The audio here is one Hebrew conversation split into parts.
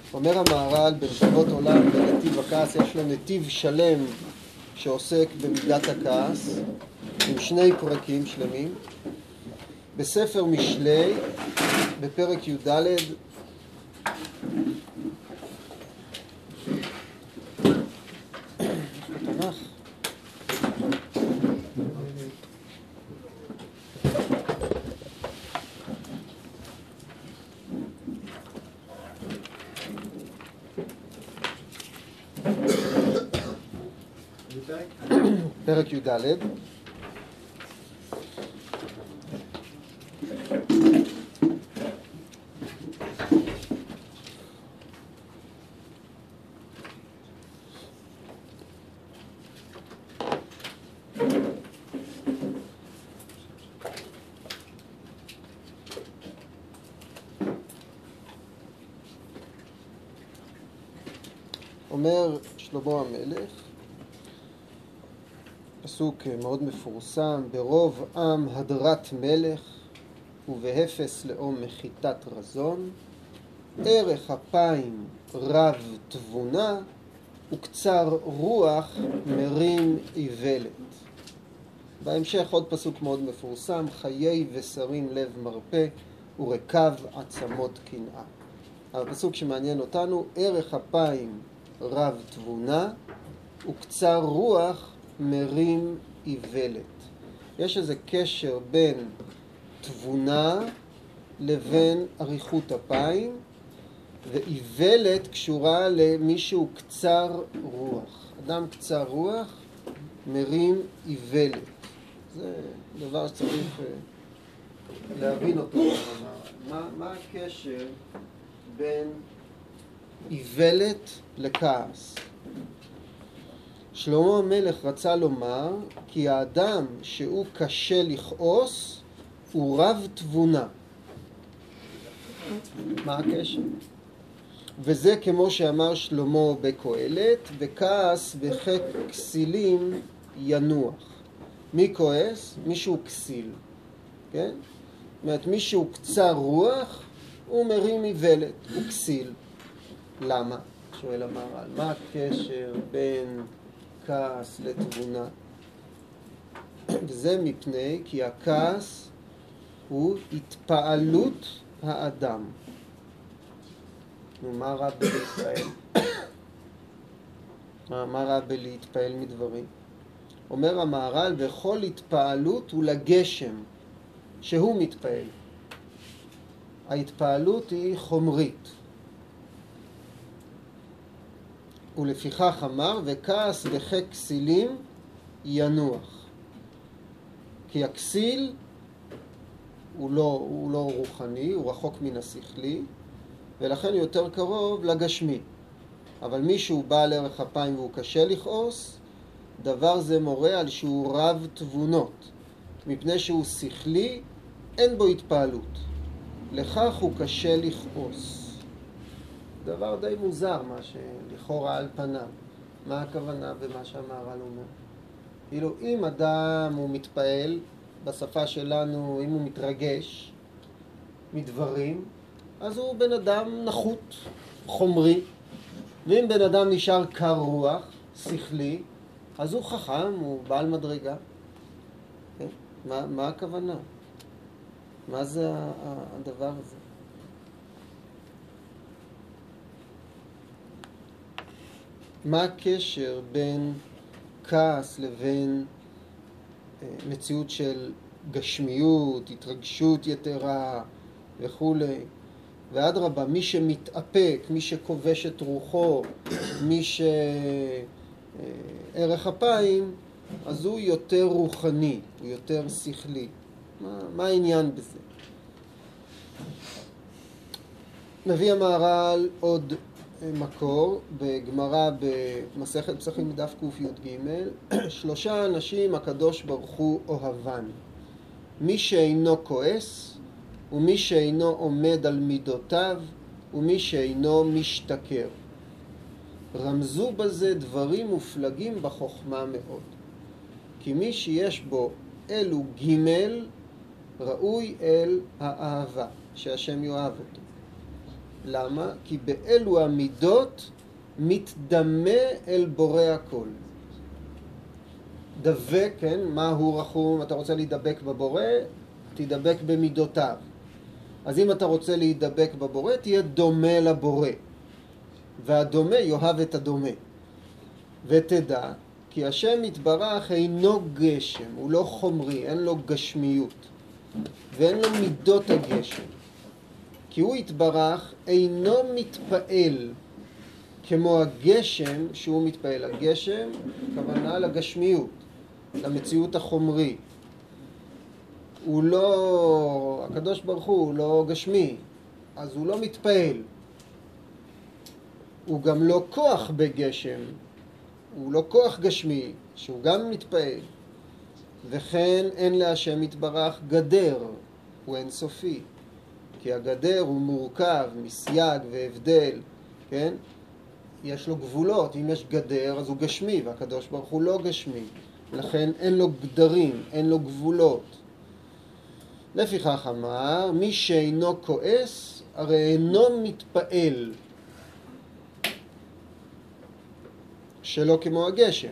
אומר המהר"ל בנתיבות עולם בנתיב הכעס, יש לו נתיב שלם שעוסק במידת הכעס עם 2 פרקים שלמים. בספר משלי בפרק י"ד תנ"ך פרק י"ד אומר שלמה המלך, פסוק מאוד מפורסם: ברוב עם הדרת מלך ובהפס לאום מחיתת רזון, ערך אפיים רב תבונה וקצר רוח מרים איוולת. בהמשך עוד פסוק מאוד מפורסם: חיי ושרים לב מרפא ורקב עצמות קנאה. הפסוק שמעניין אותנו: ערך אפיים רב תבונה וקצר רוח מרים איוולת. יש איזה קשר בין תבונה לבין אריכות אפיים, ואיוולת קשורה למישהו קצר רוח. אדם קצר רוח מרים איוולת. זה דבר שצריך להבין אותו. מה הקשר בין איוולת לכעס? שלמה המלך רצה לומר כי האדם שהוא קשה לכעוס הוא רב תבונה. מה הקשר? וזה כמו שאמר שלמה בקהלת, וכעס בחק כסילים ינוח. מי כועס? מישהו כסיל, כן? זאת אומרת, מישהו קצר רוח הוא מרים איוולת, הוא כסיל. למה? שואל המהר"ל. מה הקשר בין כעס לתבונה? וזה מפני כי הכעס הוא התפעלות האדם. מה רע בלהתפעל? מה רע בלהתפעל מדברים? אומר המהר"ל, וכל התפעלות הוא לגשם שהוא מתפעל. ההתפעלות היא חומרית. ולפיכך אמר, וכעס בחק כסילים ינוח. כי הכסיל הוא לא רוחני, הוא רחוק מן השכלי, ולכן הוא יותר קרוב לגשמי. אבל מישהו בעל ערך אפיים והוא קשה לכעוס, דבר זה מורה על שהוא רב תבונות. מפני שהוא שכלי, אין בו התפעלות. לכך הוא קשה לכעוס. דבר די מוזר, מה שלכאורה על פניו. מה הכוונה במה שהמהר"ל אומר? כאילו, אם אדם הוא מתפעל, בשפה שלנו, אם הוא מתרגש מדברים, אז הוא בן אדם נחות, חומרי. ואם בן אדם נשאר קר רוח, שכלי, אז הוא חכם, הוא בעל מדרגה. כן? מה הכוונה? מה זה הדבר הזה? מה הקשר בין כעס לבין מציאות של גשמיות, התרגשות יתרה וכו'? ואדרבה, מי שמתאפק, מי שכובש את רוחו, מי שערך אפיים, אז הוא יותר רוחני, הוא יותר שכלי. מה העניין בזה? מביא המהר"ל עוד מקור בגמרא במסכת פסחים דף קי"ג, 3 אנשים הקדוש ברוך הוא אוהבן, מי שאינו כועס ומי שאינו עומד על מידותיו ומי שאינו משתכר. רמזו בזה דברים מופלגים בחוכמה מאוד, כי מי שיש בו אלו ג' ראוי אל האהבה, שהשם יאהב אותו. למה? כי באלו המידות מתדמה אל בורא הכל. דבק, כן? מה הוא רחום? אתה רוצה להידבק בבורא? תידבק במידותיו. אז אם אתה רוצה להידבק בבורא, תהיה דומה לבורא. והדומה יאהב את הדומה. ותדע, כי השם יתברך אינו גשם, הוא לא חומרי, אין לו גשמיות. ואין לו מידות הגשם. כי הוא יתברך אינו מתפעל כמו הגשם שהוא מתפעל. הגשם, כוונה לגשמיות, למציאות החומרי. הוא לא, הקדוש ברוך הוא לא גשמי, אז הוא לא מתפעל. הוא גם לא כוח בגשם, הוא לא כוח גשמי, שהוא גם מתפעל. וכן אין להשם יתברך גדר, הוא אינסופי. כי הגדר הוא מורכב מסייג והבדל, כן? יש לו גבולות, אם יש גדר אז הוא גשמי, והקדוש ברוך הוא לא גשמי. לכן אין לו גדרים, אין לו גבולות. לפיכך אמר, מי שאינו כועס, הרי אינו מתפעל. שלא כמו הגשם.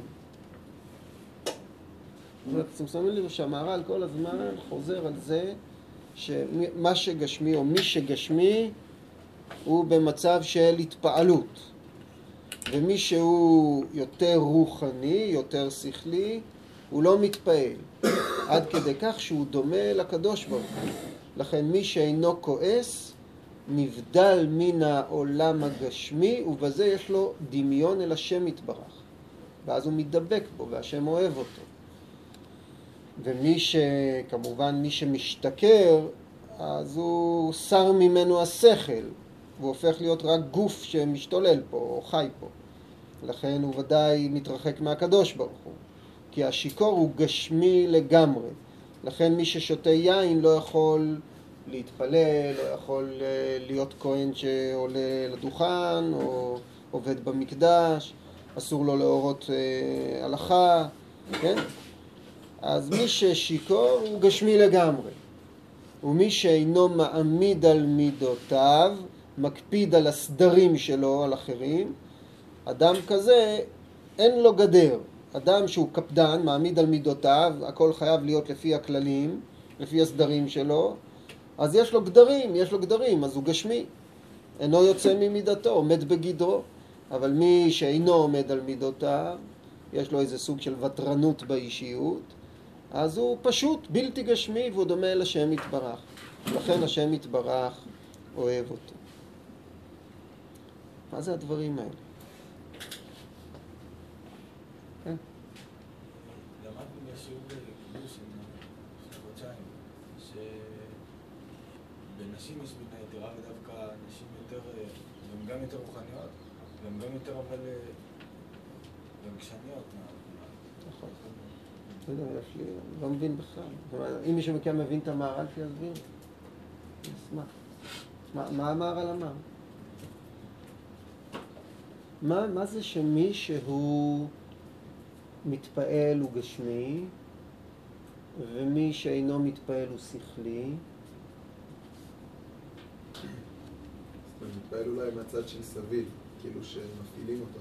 אתם שמים לי שהמהר"ל כל הזמן חוזר על זה, שמה שגשמי או מי שגשמי הוא במצב של התפעלות. ומי שהוא יותר רוחני, יותר שכלי, הוא לא מתפעל. עד כדי כך שהוא דומה לקדוש ברוך הוא. לכן מי שאינו כועס, נבדל מן העולם הגשמי, ובזה יש לו דמיון אל השם יתברך. ואז הוא מתדבק בו, והשם אוהב אותו. ומי כמובן מי שמשתכר, אז הוא שר ממנו השכל, והוא הופך להיות רק גוף שמשתולל פה, או חי פה. לכן הוא ודאי מתרחק מהקדוש ברוך הוא. כי השיכור הוא גשמי לגמרי. לכן מי ששותה יין לא יכול להתפלל, לא יכול להיות כהן שעולה לדוכן, או עובד במקדש, אסור לו להורות הלכה, כן? אז מי ששיכור הוא גשמי לגמרי. ומי שאינו מעמיד על מידותיו, מקפיד על הסדרים שלו, על אחרים, אדם כזה אין לו גדר. אדם שהוא קפדן, מעמיד על מידותיו, הכל חייב להיות לפי הכללים, לפי הסדרים שלו, אז יש לו גדרים, אז הוא גשמי. אינו יוצא ממידתו, עומד בגדרו. אבל מי שאינו עומד על מידותיו, יש לו איזה סוג של וטרנות באישיות, אז הוא פשוט בלתי גשמי והוא דומה לשם יתברך. לכן השם יתברך אוהב אותו. מה זה הדברים האלה? כן? למדנו בשיעור בקידוש של חודשיים, שבנשים יש בין היתרה ודווקא נשים יותר, הן גם יותר רוחניות, והן גם יותר אבל רגשניות. נכון. לא יודע, יש לי, לא מבין בכלל. אם מישהו מכם מבין את המהר"ל, שיסביר. נשמח. מה המהר"ל אמר? מה זה שמי שהוא מתפעל הוא גשמי, ומי שאינו מתפעל הוא שכלי? מתפעל אולי מהצד של סביב, כאילו שמפעילים אותו.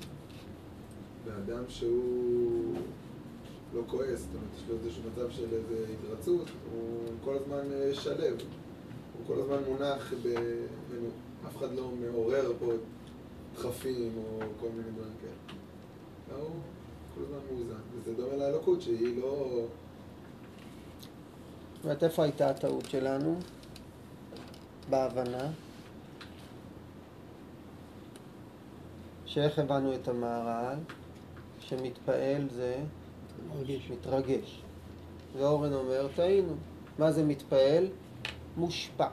ואדם שהוא לא כועס, זאת אומרת, יש לו איזשהו מצב של איזו התרצות, הוא כל הזמן שלב, הוא כל הזמן מונח, אף אחד לא מעורר פה דחפים או כל מיני דברים כאלה. הוא כל הזמן מאוזן, וזה דומה לאלוקות שהיא לא... זאת אומרת, איפה הייתה הטעות שלנו? בהבנה? שאיך הבנו את המהר"ל? שמתפעל זה מתרגש. ואורן אומר, טעינו. מה זה מתפעל? מושפע.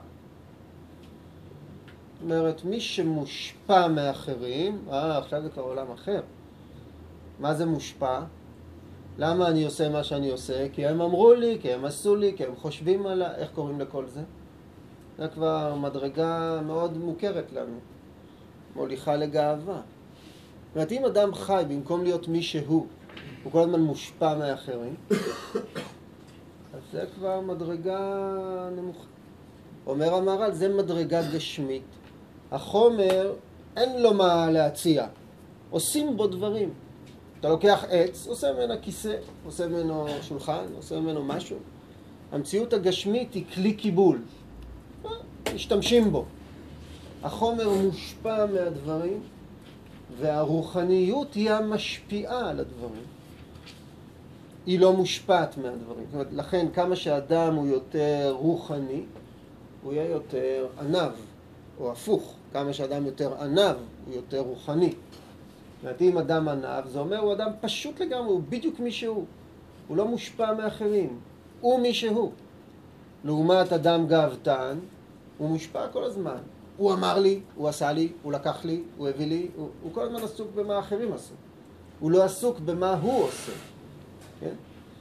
זאת אומרת, מי שמושפע מאחרים, עכשיו זה כבר עולם אחר. מה זה מושפע? למה אני עושה מה שאני עושה? כי הם אמרו לי, כי הם עשו לי, כי הם חושבים עליי. איך קוראים לכל זה? זה כבר מדרגה מאוד מוכרת לנו. מוליכה לגאווה. זאת אומרת, אם אדם חי במקום להיות מי שהוא, הוא כל הזמן מושפע מאחרים, אז זה כבר מדרגה נמוכה. אומר המהר"ל, זה מדרגה גשמית. החומר אין לו מה להציע, עושים בו דברים. אתה לוקח עץ, עושה ממנו כיסא, עושה ממנו שולחן, עושה ממנו משהו. המציאות הגשמית היא כלי קיבול, משתמשים בו. החומר מושפע מהדברים, והרוחניות היא המשפיעה על הדברים. היא לא מושפעת מהדברים. זאת אומרת, לכן כמה שאדם הוא יותר רוחני, הוא יהיה יותר ענב, או הפוך. כמה שאדם יותר ענב, הוא יותר רוחני. זאת אומרת, אם אדם ענב, זה אומר, הוא אדם פשוט לגמרי, הוא בדיוק מי שהוא. הוא לא מושפע מאחרים, הוא מי שהוא. לעומת אדם גאוותן, הוא מושפע כל הזמן. הוא אמר לי, הוא עשה לי, הוא לקח לי, הוא הביא לי, הוא כל הזמן עסוק במה אחרים עשו. הוא לא עסוק במה הוא עושה. כן?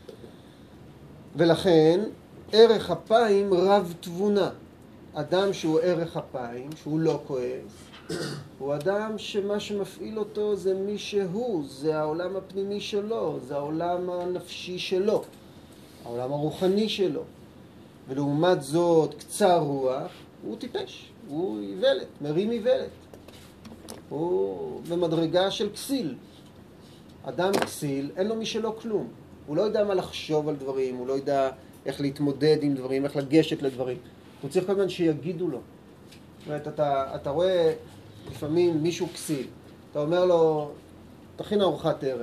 ולכן, ערך אפיים רב תבונה. אדם שהוא ערך אפיים, שהוא לא כועס, הוא אדם שמה שמפעיל אותו זה מי שהוא, זה העולם הפנימי שלו, זה העולם הנפשי שלו, העולם הרוחני שלו. ולעומת זאת, קצר רוח, הוא טיפש, הוא איוולת, מרים איוולת. הוא במדרגה של כסיל. אדם כסיל, אין לו משלו כלום. הוא לא יודע מה לחשוב על דברים, הוא לא יודע איך להתמודד עם דברים, איך לגשת לדברים. הוא צריך כל הזמן שיגידו לו. זאת אומרת, אתה רואה לפעמים מישהו כסיל, אתה אומר לו, תכין ארוחת ערב.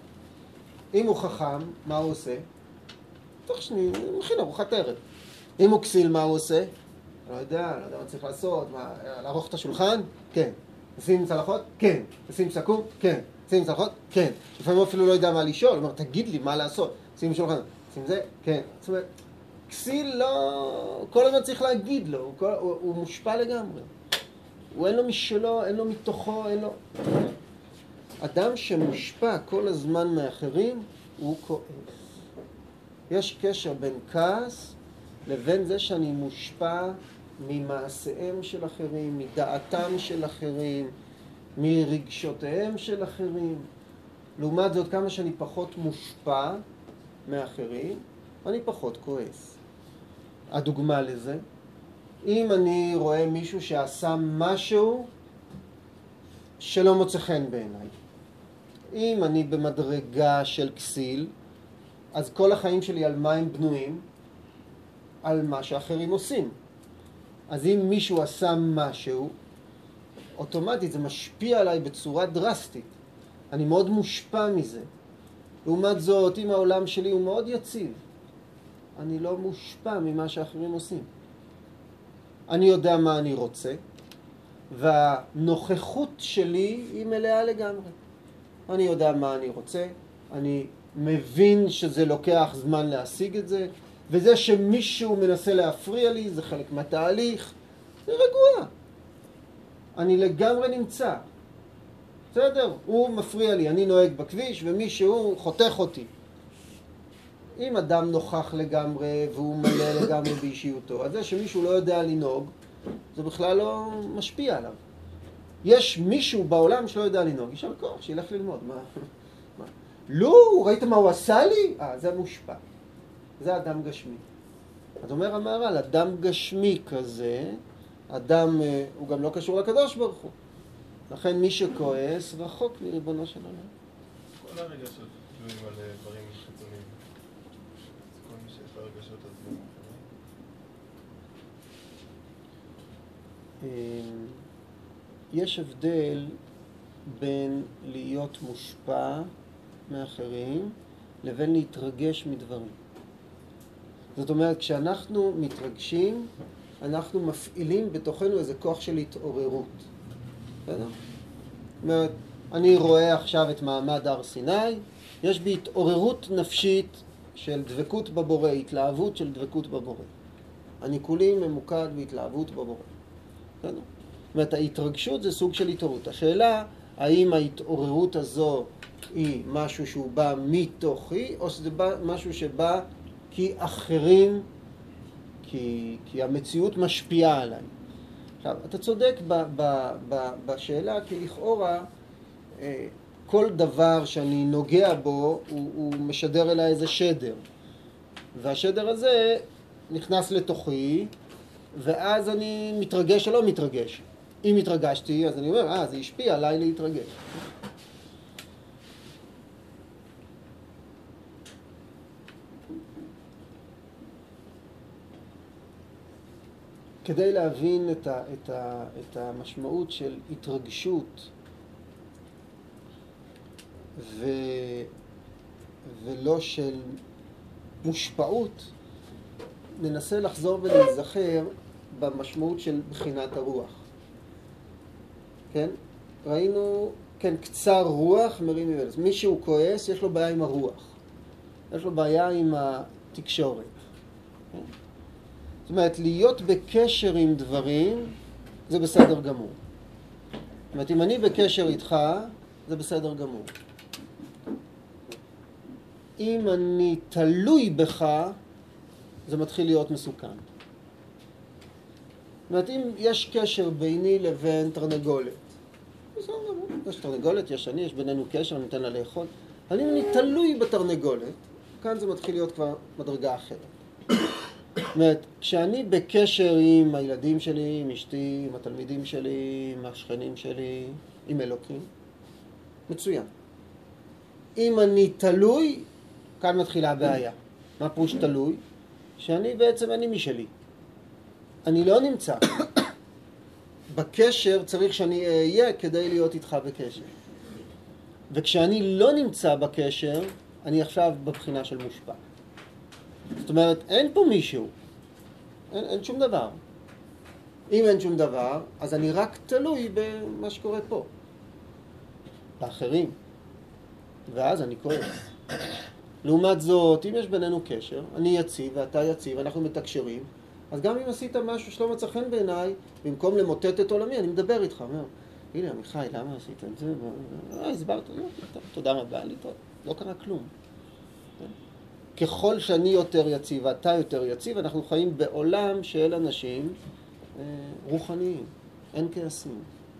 אם הוא חכם, מה הוא עושה? תוך שני, הוא מכין ארוחת ערב. אם הוא כסיל, מה הוא עושה? לא יודע מה צריך לעשות, לערוך את השולחן? כן. לשים צלחות? כן. לשים סכו"ם? כן. לשים צלחות? כן. לפעמים אפילו לא יודע מה לשאול, הוא אומר, תגיד לי מה לעשות. שים שולחן, שים זה? כן. זאת אומרת, כסיל לא... כל הזמן צריך להגיד לו, הוא מושפע לגמרי. הוא אין לו משלו, אין לו מתוכו, אין לו... אדם שמושפע כל הזמן מאחרים, הוא כועס. יש קשר בין כעס לבין זה שאני מושפע ממעשיהם של אחרים, מדעתם של אחרים, מרגשותיהם של אחרים. לעומת זאת, כמה שאני פחות מושפע מאחרים, אני פחות כועס. הדוגמה לזה, אם אני רואה מישהו שעשה משהו שלא מוצא חן בעיניי, אם אני במדרגה של כסיל, אז כל החיים שלי על מה הם בנויים? על מה שאחרים עושים. אז אם מישהו עשה משהו, אוטומטית זה משפיע עליי בצורה דרסטית. אני מאוד מושפע מזה. לעומת זאת, אם העולם שלי הוא מאוד יציב, אני לא מושפע ממה שאחרים עושים. אני יודע מה אני רוצה, והנוכחות שלי היא מלאה לגמרי. אני יודע מה אני רוצה, אני מבין שזה לוקח זמן להשיג את זה, וזה שמישהו מנסה להפריע לי זה חלק מהתהליך, זה רגוע. אני לגמרי נמצא. בסדר? הוא מפריע לי, אני נוהג בכביש ומישהו חותך אותי. אם אדם נוכח לגמרי והוא מלא לגמרי באישיותו, אז זה שמישהו לא יודע לנהוג, זה בכלל לא משפיע עליו. יש מישהו בעולם שלא יודע לנהוג, יש שם כוח, שילך ללמוד. מה? לא, ראית מה הוא עשה לי? זה מושפע. זה אדם גשמי. אז אומר המהר"ל, אדם גשמי כזה, אדם, הוא גם לא קשור לקדוש ברוך הוא. לכן מי שכועס רחוק מריבונו של עולם. כל הרגשות תלויים על דברים חיצוניים. כל מי שיש לו רגשות אז גם יש הבדל בין להיות מושפע מאחרים לבין להתרגש מדברים. זאת אומרת, כשאנחנו מתרגשים, אנחנו מפעילים בתוכנו איזה כוח של התעוררות. בסדר? זאת אומרת, אני רואה עכשיו את מעמד הר סיני, יש בי התעוררות נפשית של דבקות בבורא, התלהבות של דבקות בבורא. אני כולי ממוקד בהתלהבות בבורא. בסדר? זאת אומרת, ההתרגשות זה סוג של התעוררות. השאלה, האם ההתעוררות הזו היא משהו שהוא בא מתוכי, או שזה משהו שבא כי אחרים, כי המציאות משפיעה עליי. עכשיו, אתה צודק בשאלה, כי לכאורה כל דבר שאני נוגע בו הוא משדר אליי איזה שדר. והשדר הזה נכנס לתוכי, ואז אני מתרגש או לא מתרגש. אם התרגשתי, אז אני אומר, זה השפיע עליי להתרגש. כדי להבין את המשמעות של התרגשות ולא של מושפעות, ננסה לחזור ולהיזכר במשמעות של בחינת הרוח. כן? ראינו, כן, קצר רוח מרים מבלס. מי שהוא כועס, יש לו בעיה עם הרוח. יש לו בעיה עם התקשורת. כן? זאת אומרת, להיות בקשר עם דברים, זה בסדר גמור. זאת אומרת, אם אני בקשר איתך, זה בסדר גמור. אם אני תלוי בך, זה מתחיל להיות מסוכן. זאת אומרת, אם יש קשר ביני לבין תרנגולת, בסדר גמור. יש תרנגולת, יש אני, יש בינינו קשר, אני נותן לה לאכול. אבל אם אני תלוי בתרנגולת, כאן זה מתחיל להיות כבר מדרגה אחרת. זאת אומרת, כשאני בקשר עם הילדים שלי, עם אשתי, עם התלמידים שלי, עם השכנים שלי, עם אלוקים, מצוין. אם אני תלוי, כאן מתחילה הבעיה. מה פירוש תלוי? שאני בעצם אני משלי. אני לא נמצא. בקשר צריך שאני אהיה כדי להיות איתך בקשר. וכשאני לא נמצא בקשר, אני עכשיו בבחינה של מושפע. זאת אומרת, אין פה מישהו. אין שום דבר. אם אין שום דבר, אז אני רק תלוי במה שקורה פה. לאחרים. ואז אני כועס. לעומת זאת, אם יש בינינו קשר, אני יציב ואתה יציב, אנחנו מתקשרים, אז גם אם עשית משהו שלא מצא חן בעיניי, במקום למוטט את עולמי, אני מדבר איתך, אומר, הנה, עמיחי, למה עשית את זה? הסברת, תודה רבה, לא קרה כלום. ככל שאני יותר יציב ואתה יותר יציב, אנחנו חיים בעולם של אנשים רוחניים, אין כעסים.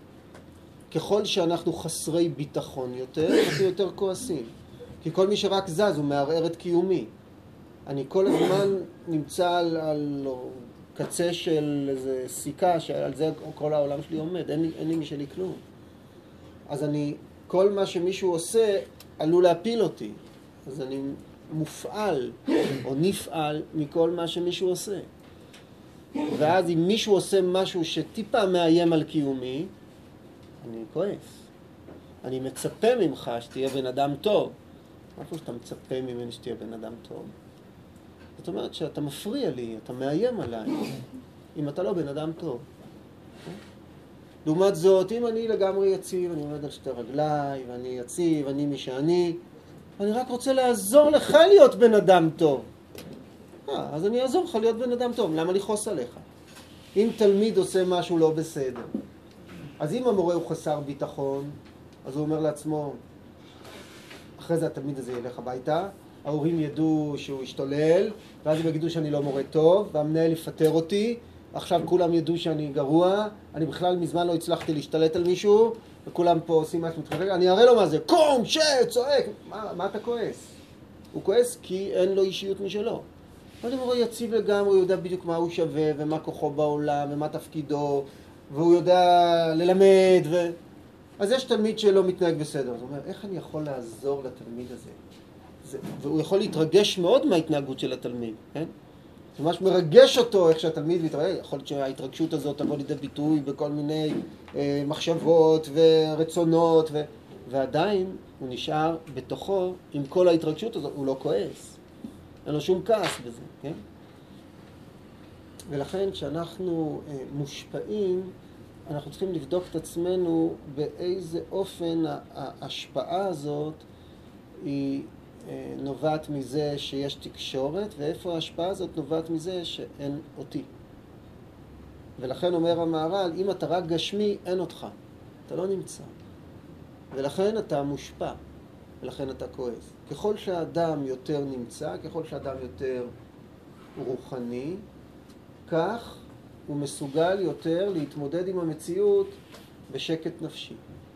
ככל שאנחנו חסרי ביטחון יותר, אנחנו יותר כועסים. כי כל מי שרק זז הוא מערער את קיומי. אני כל הזמן נמצא על קצה של איזה סיכה, שעל זה כל העולם שלי עומד, אין לי משלי כלום. אז כל מה שמישהו עושה עלול להפיל אותי. אז אני מופעל או נפעל מכל מה שמישהו עושה. ואז אם מישהו עושה משהו שטיפה מאיים על קיומי, אני כועס. אני מצפה ממך שתהיה בן אדם טוב. משהו שאתה מצפה ממני שתהיה בן אדם טוב. זאת אומרת שאתה מפריע לי, אתה מאיים עליי, אם אתה לא בן אדם טוב. לעומת זאת, אם אני לגמרי יציב, אני עומד על שתי רגליי, ואני יציב, אני מי שאני, אני רק רוצה לעזור לך להיות בן אדם טוב. אז אני אעזור לך להיות בן אדם טוב, למה לכעוס עליך? אם תלמיד עושה משהו לא בסדר, אז אם המורה הוא חסר ביטחון, אז הוא אומר לעצמו, אחרי זה התלמיד הזה ילך הביתה, ההורים ידעו שהוא השתולל, ואז הם יגידו שאני לא מורה טוב, והמנהל יפטר אותי, עכשיו כולם ידעו שאני גרוע, אני בכלל מזמן לא הצלחתי להשתלט על מישהו, וכולם פה עושים משהו מתחלק, אני אראה לו מה זה, קום, צועק, מה אתה כועס? הוא כועס כי אין לו אישיות משלו. אבל אם הוא יציב לגמרי, הוא יודע בדיוק מה הוא שווה, ומה כוחו בעולם, ומה תפקידו, והוא יודע ללמד, אז יש תלמיד שלא מתנהג בסדר. זאת אומרת, איך אני יכול לעזור לתלמיד הזה? והוא יכול להתרגש מאוד מההתנהגות של התלמיד, כן? זה ממש מרגש אותו איך שהתלמיד מתרגש. יכול להיות שההתרגשות הזאת תבוא לידי ביטוי בכל מיני מחשבות ורצונות, ועדיין הוא נשאר בתוכו עם כל ההתרגשות הזאת, הוא לא כועס. אין לו שום כעס בזה, כן? ולכן כשאנחנו מושפעים, אנחנו צריכים לבדוק את עצמנו באיזה אופן ההשפעה הזאת היא נובעת מזה שיש תקשורת, ואיפה ההשפעה הזאת נובעת מזה שאין אותי. ולכן אומר המהר"ל, אם אתה רק גשמי, אין אותך. אתה לא נמצא. ולכן אתה מושפע, ולכן אתה כועס. ככל שהאדם יותר נמצא, ככל שהאדם יותר רוחני, כך הוא מסוגל יותר להתמודד עם המציאות בשקט נפשי.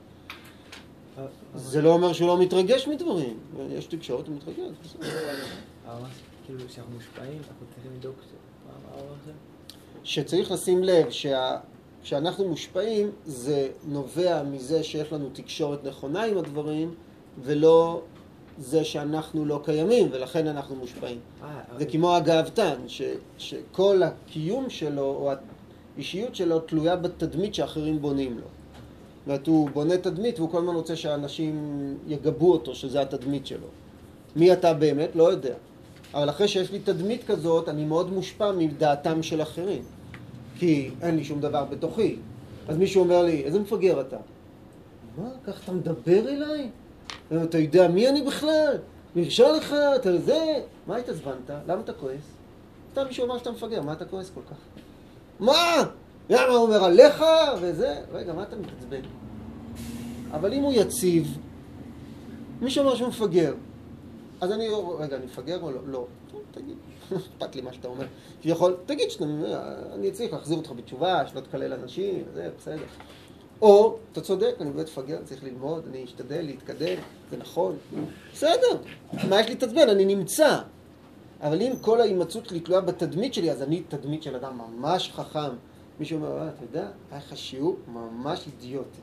זה לא אומר שהוא לא מתרגש מדברים. יש תקשורת, הוא מתרגש. אבל כאילו כשאנחנו מושפעים, אנחנו צריכים לדאוג מה זה? שצריך לשים לב כשאנחנו מושפעים זה נובע מזה שיש לנו תקשורת נכונה עם הדברים, ולא זה שאנחנו לא קיימים, ולכן אנחנו מושפעים. זה כמו הגאוותן, שכל הקיום שלו או האישיות שלו תלויה בתדמית שאחרים בונים לו. זאת אומרת, הוא בונה תדמית והוא כל הזמן רוצה שאנשים יגבו אותו, שזה התדמית שלו. מי אתה באמת? לא יודע. אבל אחרי שיש לי תדמית כזאת, אני מאוד מושפע מדעתם של אחרים. כי אין לי שום דבר בתוכי. אז מישהו אומר לי, איזה מפגר אתה? מה? כך אתה מדבר אליי? אתה יודע מי אני בכלל? נרשה לך, אתה זה? מה התעצבנת? למה אתה כועס? סתם מישהו אמר שאתה מפגר, מה אתה כועס כל כך? מה? למה הוא אומר עליך? וזה? רגע, מה אתה מתעצבן? אבל אם הוא יציב, מישהו אומר שהוא מפגר, אז אני, רגע, אני מפגר או לא? לא. תגיד, אכפת לי מה שאתה אומר. שיכול, תגיד שאני אצליח להחזיר אותך בתשובה, שלא תקלל אנשים, זה בסדר. או, אתה צודק, אני באמת מפגר, אני צריך ללמוד, אני אשתדל להתקדם, זה נכון. בסדר, מה יש לי תתבן? אני נמצא. אבל אם כל ההימצאות שלי תלויה בתדמית שלי, אז אני תדמית של אדם ממש חכם. מישהו אומר, אתה יודע, היה לך שיעור ממש אידיוטי.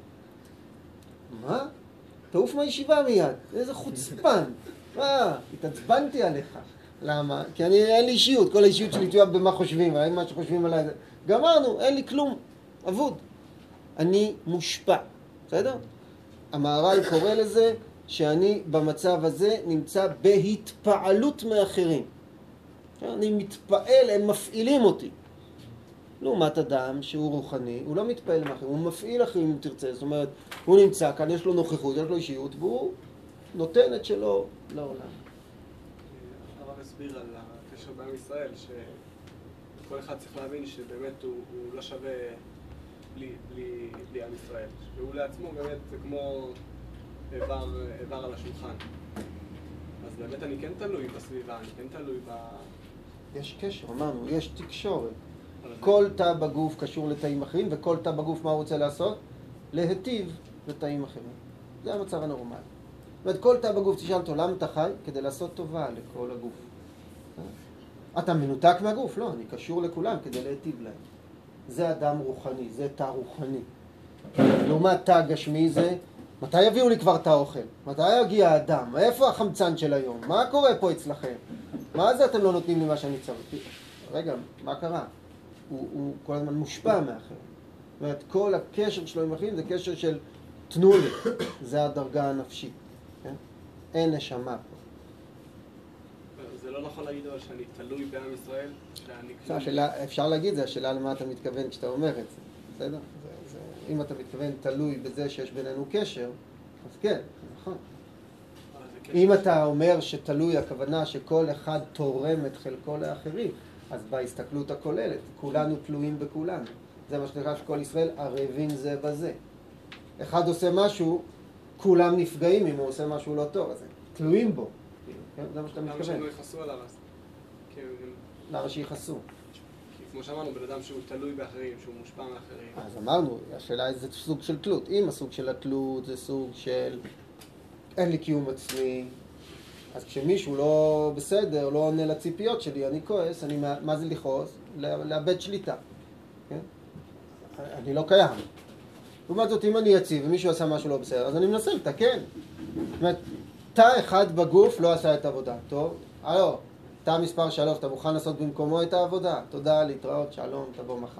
מה? תעוף מהישיבה מיד, איזה חוצפן. מה? התעצבנתי עליך. למה? כי אין לי אישיות, כל האישיות שלי תלויה במה חושבים, אין מה שחושבים עליי. גמרנו, אין לי כלום, אבוד. אני מושפע, בסדר? המהר"ל קורא לזה שאני במצב הזה נמצא בהתפעלות מאחרים. אני מתפעל, הם מפעילים אותי. לעומת אדם שהוא רוחני, הוא לא מתפעל מאחרים, הוא מפעיל אחרים אם תרצה. זאת אומרת, הוא נמצא כאן, יש לו נוכחות, יש לו אישיות, והוא נותן את שלו לעולם. הרב הסביר על הקשר בעם ישראל, שכל אחד צריך להבין שבאמת הוא לא שווה בלי עם ישראל. והוא לעצמו באמת זה כמו איבר על השולחן. אז באמת אני כן תלוי בסביבה, אני כן תלוי יש קשר, אמרנו, יש תקשורת. כל תא בגוף קשור לתאים אחרים, וכל תא בגוף מה הוא רוצה לעשות? להיטיב לתאים אחרים. זה המצב הנורמלי. זאת אומרת, כל תא בגוף תשאל אותו, למה אתה חי? כדי לעשות טובה לכל הגוף. אתה מנותק מהגוף? לא, אני קשור לכולם כדי להיטיב להם. זה אדם רוחני, זה תא רוחני. לעומת תא גשמי זה, מתי יביאו לי כבר את האוכל? מתי יגיע האדם? איפה החמצן של היום? מה קורה פה אצלכם? מה זה אתם לא נותנים לי מה שאני צריך? רגע, מה קרה? הוא כל הזמן מושפע מאחר. זאת אומרת, כל הקשר שלו עם אחרים זה קשר של תנו לי. זה הדרגה הנפשית. כן? אין נשמה פה. זה לא נכון להגיד אבל שאני תלוי בעם ישראל? אפשר להגיד, זה השאלה למה אתה מתכוון כשאתה אומר את זה. בסדר? אם אתה מתכוון תלוי בזה שיש בינינו קשר, אז כן, נכון. אם אתה אומר שתלוי, הכוונה שכל אחד תורם את חלקו לאחרים, אז בהסתכלות הכוללת, כולנו תלויים בכולנו. זה מה שנקרא שכל ישראל ערבים זה בזה. אחד עושה משהו, כולם נפגעים אם הוא עושה משהו לא טוב, אז תלויים בו. זה מה שאתה מתכוון. למה שהם לא יכעסו עליו אז? למה שיחסו? כמו שאמרנו, בן אדם שהוא תלוי באחרים, שהוא מושפע מאחרים. אז אמרנו, השאלה איזה סוג של תלות. אם הסוג של התלות זה סוג של אין לי קיום עצמי, אז כשמישהו לא בסדר, לא עונה לציפיות שלי, אני כועס, מה זה לכעוס? לאבד שליטה. כן? אני לא קיים. לעומת זאת, אם אני יציב ומישהו עשה משהו לא בסדר, אז אני מנסה לתקן. זאת אומרת, תא אחד בגוף לא עשה את העבודה. טוב? הלו. תא מספר 3, אתה מוכן לעשות במקומו את העבודה? תודה, להתראות, שלום, תבוא מחר.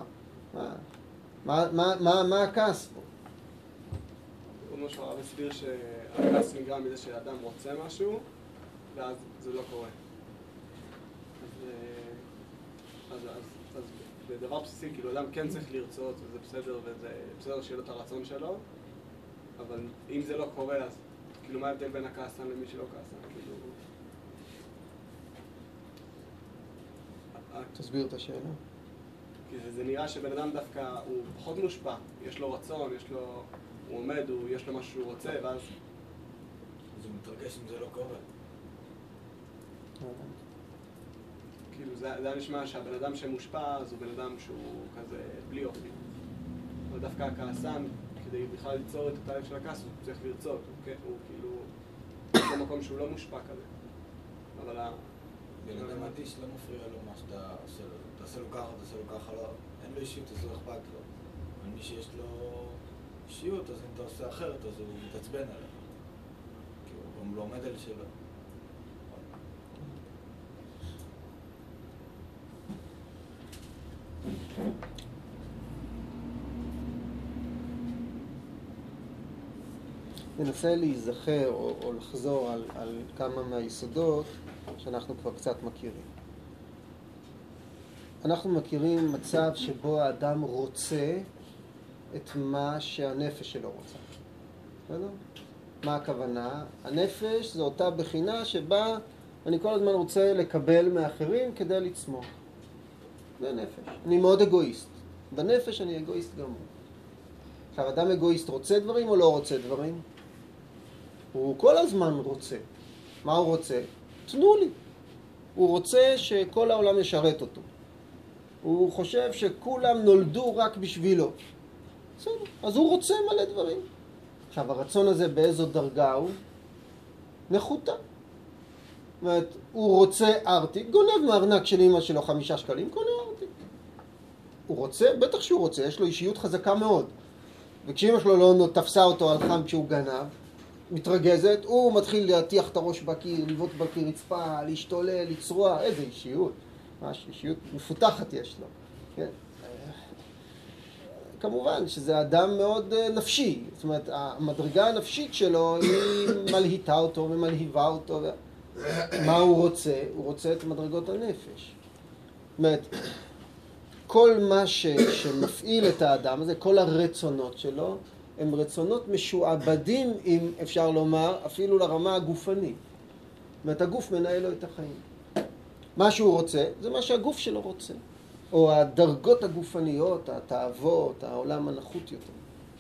מה הכעס פה? כמו שהרב הסביר שהכעס נגרם מזה שאדם רוצה משהו, ואז זה לא קורה. אז בדבר בסיסי, כאילו אדם כן צריך לרצות, וזה בסדר, וזה בסדר שיהיה לו את הרצון שלו, אבל אם זה לא קורה, אז כאילו מה ההבדל בין הכעסן למי שלא כעסן? כאילו... תסביר את השאלה. כי זה נראה שבן אדם דווקא הוא פחות מושפע, יש לו רצון, הוא עומד, יש לו משהו שהוא רוצה, ואז... אז הוא מתרגש אם זה לא קורה. כאילו זה נשמע שהבן אדם שמושפע, אז הוא בן אדם שהוא כזה בלי אופי. אבל דווקא הכעסן, כדי בכלל ליצור את התהליך של הכעס, הוא צריך לרצות, הוא כאילו... זה מקום שהוא לא מושפע כזה. אבל בן אדם אדיש לא מפריע לו מה שאתה עושה לו ככה, לא, אין לו אישיות, אז לא אכפת לו. אבל מי שיש לו אישיות, אז אם אתה עושה אחרת, אז הוא מתעצבן עליך. כי הוא גם לא עומד על שלו. ננסה להיזכר או לחזור על כמה מהיסודות שאנחנו כבר קצת מכירים. אנחנו מכירים מצב שבו האדם רוצה את מה שהנפש שלו רוצה. בסדר? מה הכוונה? הנפש זו אותה בחינה שבה אני כל הזמן רוצה לקבל מאחרים כדי לצמוח. זה נפש. אני מאוד אגואיסט. בנפש אני אגואיסט גמור. עכשיו, אדם אגואיסט רוצה דברים או לא רוצה דברים? הוא כל הזמן רוצה. מה הוא רוצה? תנו לי. הוא רוצה שכל העולם ישרת אותו. הוא חושב שכולם נולדו רק בשבילו. בסדר. אז הוא רוצה מלא דברים. עכשיו, הרצון הזה באיזו דרגה הוא? נחותה. זאת אומרת, הוא רוצה ארטיק, גונב מארנק של אמא שלו 5 שקלים, קונה ארטיק. הוא רוצה, בטח שהוא רוצה, יש לו אישיות חזקה מאוד. וכשאמא שלו לא תפסה אותו על חם כשהוא גנב, מתרגזת, הוא מתחיל להטיח את הראש בקיר, לבעוט בקיר רצפה, להשתולל, לצרוע, איזה אישיות. ממש אישיות מפותחת יש לו. כן. כמובן שזה אדם מאוד נפשי. זאת אומרת, המדרגה הנפשית שלו היא מלהיטה אותו ומלהיבה אותו. מה הוא רוצה? הוא רוצה את מדרגות הנפש. זאת אומרת, כל מה שמפעיל את האדם הזה, כל הרצונות שלו, הם רצונות משועבדים, אם אפשר לומר, אפילו לרמה הגופנית. זאת אומרת, הגוף מנהל לו את החיים. מה שהוא רוצה, זה מה שהגוף שלו רוצה. או הדרגות הגופניות, התאוות, העולם הנחות יותר.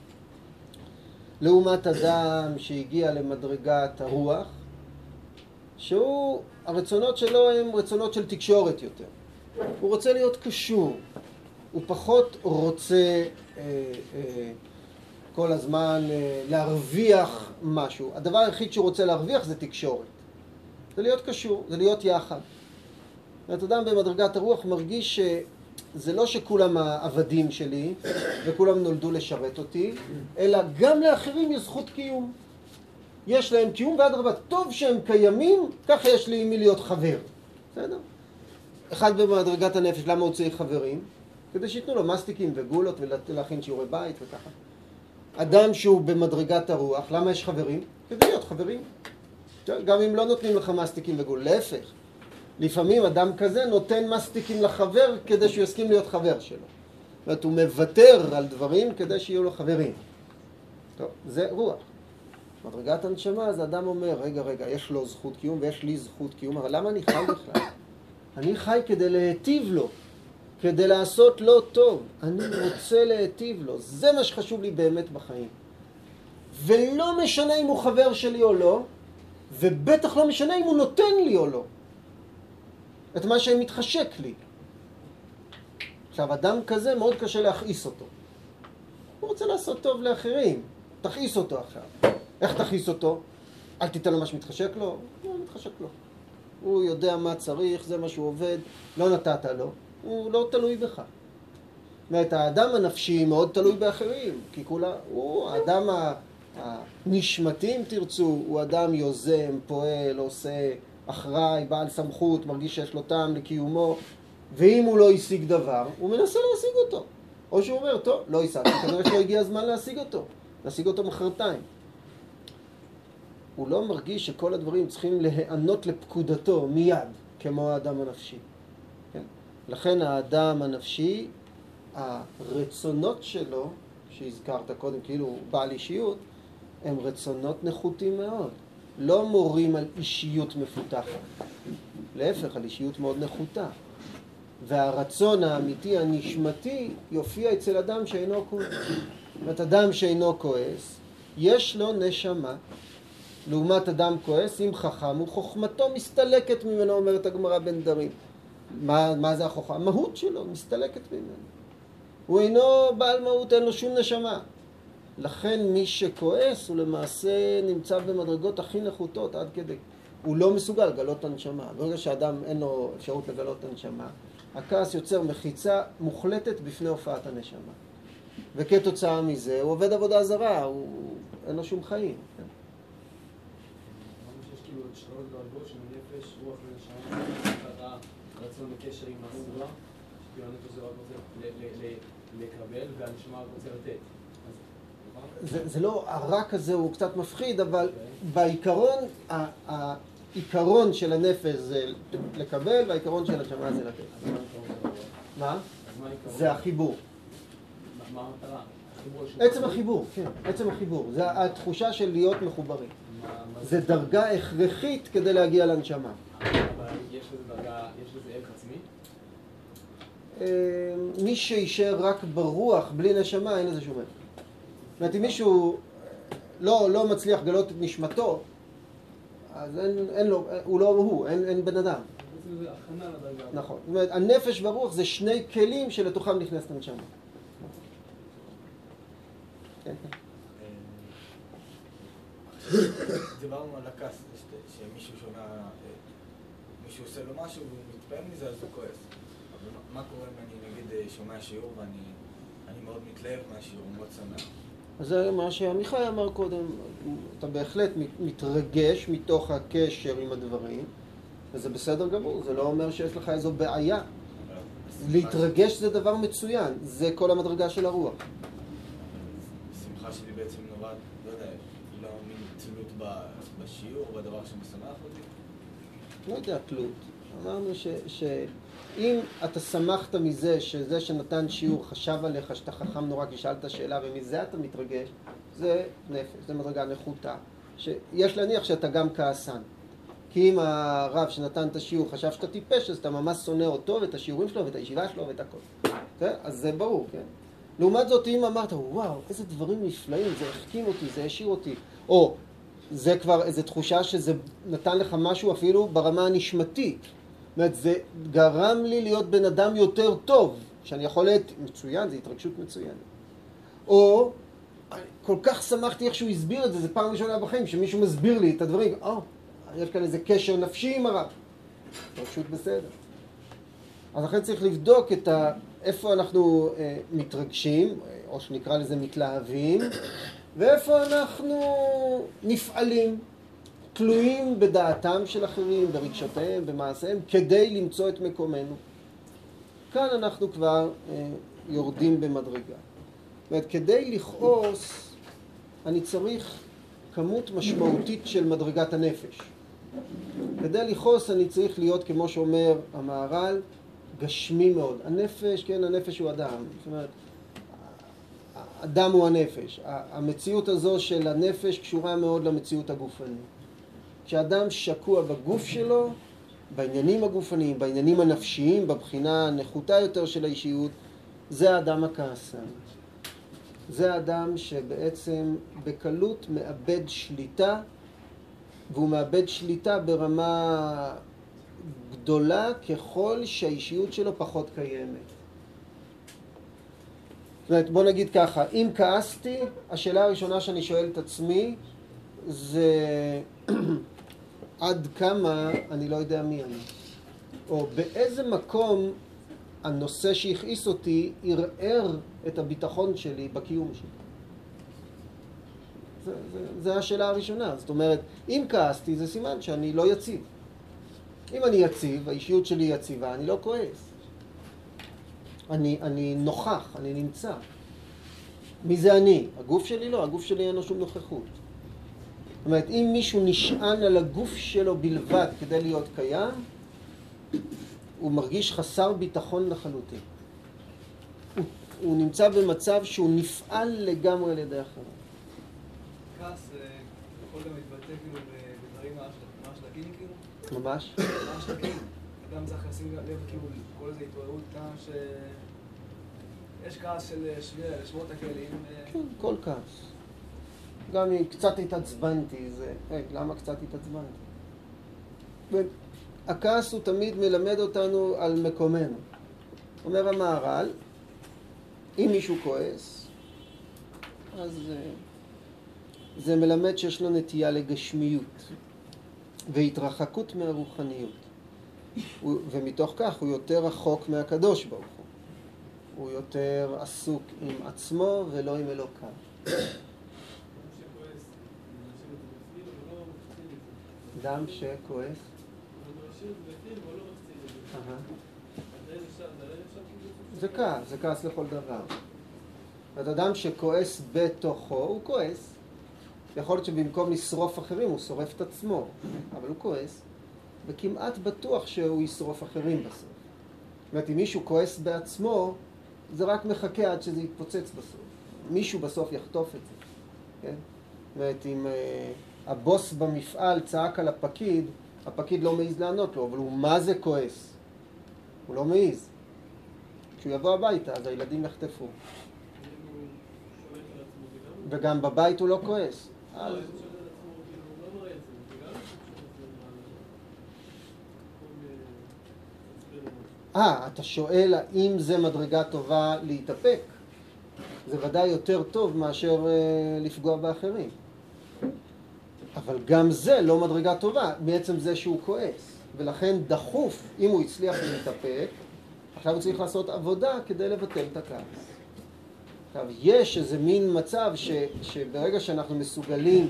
לעומת אדם שהגיע למדרגת הרוח, שהוא, הרצונות שלו הם רצונות של תקשורת יותר. הוא רוצה להיות קשור. הוא פחות רוצה כל הזמן להרוויח משהו. הדבר היחיד שהוא רוצה להרוויח זה תקשורת. זה להיות קשור, זה להיות יחד. זאת אדם במדרגת הרוח מרגיש שזה לא שכולם העבדים שלי וכולם נולדו לשרת אותי, אלא גם לאחרים יש זכות קיום. יש להם קיום ואדרבה, טוב שהם קיימים, ככה יש לי מי להיות חבר. בסדר? אחד במדרגת הנפש, למה הוא צריך חברים? כדי שיתנו לו מסטיקים וגולות ולהכין שיעורי בית וככה. אדם שהוא במדרגת הרוח, למה יש חברים? כדי להיות חברים. גם אם לא נותנים לך מסטיקים וגול, להפך. לפעמים אדם כזה נותן מסטיקים לחבר כדי שהוא יסכים להיות חבר שלו. זאת אומרת, הוא מוותר על דברים כדי שיהיו לו חברים. טוב, זה רוח. מדרגת הנשמה, אז האדם אומר, רגע, יש לו זכות קיום ויש לי זכות קיום, אבל למה אני חי בכלל? אני חי כדי להיטיב לו, כדי לעשות לו טוב. אני רוצה להיטיב לו, זה מה שחשוב לי באמת בחיים. ולא משנה אם הוא חבר שלי או לא, ובטח לא משנה אם הוא נותן לי או לא. את מה שמתחשק לי. עכשיו, אדם כזה מאוד קשה להכעיס אותו. הוא רוצה לעשות טוב לאחרים. תכעיס אותו עכשיו. איך תכעיס אותו? אל תיתן לו מה שמתחשק לו. לא מתחשק לו. הוא יודע מה צריך, זה מה שהוא עובד. לא נתת לו. הוא לא תלוי בך. זאת אומרת, האדם הנפשי מאוד תלוי באחרים. כי הוא האדם הנשמתי, אם תרצו, הוא אדם יוזם, פועל, עושה, אחראי, בעל סמכות, מרגיש שיש לו טעם לקיומו. ואם הוא לא השיג דבר, הוא מנסה להשיג אותו. או שהוא אומר, טוב, לא השגתי, כנראה שלא הגיע הזמן להשיג אותו. להשיג אותו מחרתיים. הוא לא מרגיש שכל הדברים צריכים להיענות לפקודתו מיד, כמו האדם הנפשי. כן? לכן האדם הנפשי, הרצונות שלו, שהזכרת קודם, כאילו בעל אישיות, הם רצונות נחותים מאוד. לא מורים על אישיות מפותחת. להפך, על אישיות מאוד נחותה. והרצון האמיתי, הנשמתי, יופיע אצל אדם שאינו כועס. זאת אומרת, אדם שאינו כועס, יש לו נשמה. לעומת אדם כועס, אם חכם, הוא חוכמתו מסתלקת ממנו, אומרת הגמרא בן דרים. מה זה החוכמה? המהות שלו מסתלקת ממנו. הוא אינו בעל מהות, אין לו שום נשמה. לכן מי שכועס הוא למעשה נמצא במדרגות הכי נחותות עד כדי. הוא לא מסוגל לגלות הנשמה. ברגע שאדם אין לו אפשרות לגלות הנשמה, הכעס יוצר מחיצה מוחלטת בפני הופעת הנשמה. וכתוצאה מזה הוא עובד עבודה זרה, אין לו שום חיים. כן? אמרנו שיש כאילו עוד שלוש דרגות של נפש, רוח ונשמה, הרצון בקשר עם הסורה, שכאילו הנפש זה רק רוצה לקבל והנשמה רק רוצה לתת. זה לא, הרק הזה הוא קצת מפחיד, אבל בעיקרון, העיקרון של הנפש זה לקבל, והעיקרון של הנשמה זה לתת. מה? זה החיבור. מה המטרה? עצם החיבור, כן, עצם החיבור. זה התחושה של להיות מחוברים. זה דרגה הכרחית כדי להגיע לנשמה. אבל יש לזה דרגה, יש לזה ערך עצמי? מי שישאר רק ברוח, בלי נשמה, אין לזה שום ערך. זאת אומרת, אם מישהו לא מצליח לגלות את נשמתו, אז אין לו, הוא לא הוא, אין בן אדם. בעצם זה הכנה לדרגה. נכון. זאת אומרת, הנפש והרוח זה שני כלים שלתוכם נכנסת הנשמה. כן, כן. דיברנו על הכעס, שמישהו שומע, מישהו עושה לו משהו והוא מתפעל מזה, אז הוא כועס. אבל מה קורה אם אני נגיד שומע שיעור ואני מאוד מתלהב מהשיעור, מאוד שמח? אז זה מה שעמיחי אמר קודם, אתה בהחלט מתרגש מתוך הקשר עם הדברים, וזה בסדר גמור, זה לא אומר שיש לך איזו בעיה. להתרגש זה דבר מצוין, זה כל המדרגה של הרוח. השמחה שלי בעצם נורא, לא יודע, היא לא מין תלות בשיעור, בדבר שמשמח אותי? לא יודע, תלות. אמרנו שאם אתה שמחת מזה שזה שנתן שיעור חשב עליך שאתה חכם נורא כי שאלת שאלה ומזה אתה מתרגש, זה נפש, זה מדרגה נחותה. שיש להניח שאתה גם כעסן. כי אם הרב שנתן את השיעור חשב שאתה טיפש, אז אתה ממש שונא אותו ואת השיעורים שלו ואת הישיבה שלו ואת הכל. אז זה ברור, כן? לעומת זאת, אם אמרת, וואו, איזה דברים נפלאים, זה החכים אותי, זה השאיר אותי, או זה כבר איזו תחושה שזה נתן לך משהו אפילו ברמה הנשמתית. זאת אומרת, זה גרם לי להיות בן אדם יותר טוב, שאני יכול להיות מצוין, זה התרגשות מצוינת. או, כל כך שמחתי איך שהוא הסביר את זה, זה פעם ראשונה בחיים, שמישהו מסביר לי את הדברים, יש כאן איזה קשר נפשי עם הרב. התרגשות בסדר. אז לכן צריך לבדוק איפה אנחנו מתרגשים, או שנקרא לזה מתלהבים, ואיפה אנחנו נפעלים, תלויים בדעתם של אחרים, ברגשותיהם, במעשיהם, כדי למצוא את מקומנו. כאן אנחנו כבר יורדים במדרגה. זאת אומרת, כדי לכעוס, אני צריך כמות משמעותית של מדרגת הנפש. כדי לכעוס אני צריך להיות, כמו שאומר המהר"ל, גשמי מאוד. הנפש, כן, הנפש הוא אדם. זאת אומרת, אדם הוא הנפש. המציאות הזו של הנפש קשורה מאוד למציאות הגופנית. כשאדם שקוע בגוף שלו, בעניינים הגופניים, בעניינים הנפשיים, בבחינה הנחותה יותר של האישיות, זה האדם הכעסן. זה האדם שבעצם בקלות מאבד שליטה, והוא מאבד שליטה ברמה גדולה ככל שהאישיות שלו פחות קיימת. זאת אומרת, בוא נגיד ככה, אם כעסתי, השאלה הראשונה שאני שואל את עצמי זה עד כמה אני לא יודע מי אני. או באיזה מקום הנושא שהכעיס אותי ערער את הביטחון שלי בקיום שלי. זה השאלה הראשונה. זאת אומרת, אם כעסתי זה סימן שאני לא יציב. אם אני יציב, האישיות שלי יציבה, אני לא כועס. אני נוכח, אני נמצא. מי זה אני? הגוף שלי לא, הגוף שלי אין לו שום נוכחות. זאת אומרת, אם מישהו נשען על הגוף שלו בלבד כדי להיות קיים, הוא מרגיש חסר ביטחון לחלוטין. הוא נמצא במצב שהוא נפעל לגמרי לידי אחרים. כעס יכול גם להתבטא כאילו בדברים מהשלקים כאילו? ממש? מהשלקים. אדם צריך לשים לב כאילו כל איזה התעוררות כאן יש כעס של לשמור את הכלים. כן, כל כעס. גם אם קצת התעצבנתי, למה קצת התעצבנתי? הכעס הוא תמיד מלמד אותנו על מקומנו. אומר המהר"ל, אם מישהו כועס, אז זה מלמד שיש לו נטייה לגשמיות והתרחקות מהרוחניות. ומתוך כך הוא יותר רחוק מהקדוש ברוך הוא. הוא יותר עסוק עם עצמו ולא עם אלוקיו. אדם שכועס. זה כעס לכל דבר. אדם שכועס בתוכו, הוא כועס. יכול להיות שבמקום לשרוף אחרים הוא שורף את עצמו, אבל הוא כועס, וכמעט בטוח שהוא ישרוף אחרים בסוף. זאת אומרת, אם מישהו כועס בעצמו, זה רק מחכה עד שזה יתפוצץ בסוף. מישהו בסוף יחטוף את זה. כן? זאת אומרת, אם הבוס במפעל צעק על הפקיד, הפקיד לא מעיז לענות לו, אבל הוא מה זה כועס? הוא לא מעיז. כשהוא יבוא הביתה, אז הילדים יחטפו. וגם בבית הוא לא כועס. אתה שואל האם זה מדרגה טובה להתאפק? זה ודאי יותר טוב מאשר לפגוע באחרים. אבל גם זה לא מדרגה טובה, בעצם זה שהוא כועס. ולכן דחוף, אם הוא הצליח להתאפק, עכשיו הוא צריך לעשות עבודה כדי לבטל את הכעס. עכשיו, יש איזה מין מצב שברגע שאנחנו מסוגלים